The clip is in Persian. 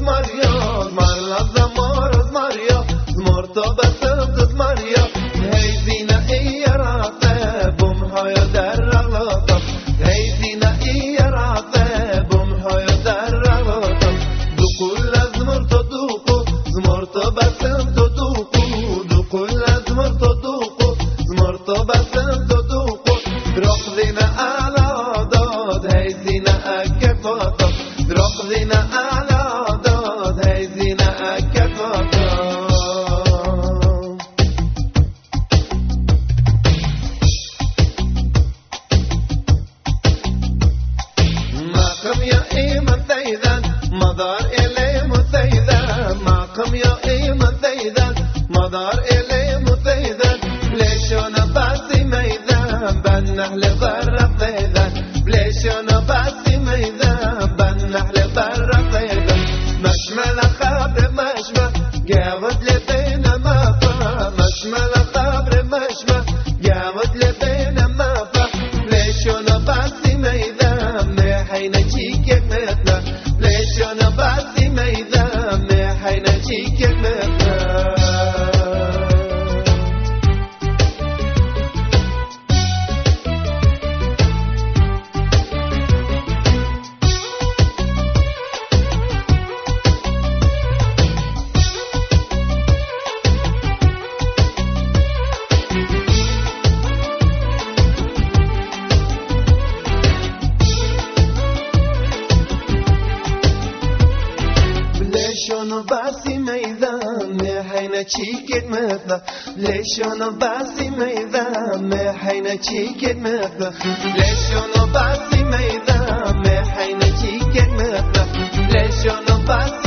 Maria, Marla Zamora Maria, Zmorto Basel Maria, Hey Zina Iyarate, Bum Haya Darralata, Hey Zina Iyarate, Bum Haya Darralata, Dukulla Zmorto Basel Duku, Dukulla Zmorto Basel Duku, Roqdina ala dad, Hey Zina Akefata, Roqdina ala dad, Hey Zina Akefata. معكم يا إيمان زيدان مدار إلي مسيدان معكم يا إيمان زيدان مدار إلي مسيدان ليش أنا باسي ميدان بنحل برا زيدان ليش أنا باسي ميدان بنحل برا زيدان مشمل خبر مشمل جاود لبينا ما فهم مشمل خبر مشمل جاود لبينا ما فهم ليش أنا باسي ميدان حين تشيك مثلا ليش أنا باسي ميدان حين تشيك مثلا ليش أنا باسي ميدان حين تشيك مثلا ليش أنا باسي ميدان حين تشيك مثلا ليش أنا باسي ميدان حين تشيك مثلا ليش أنا باسي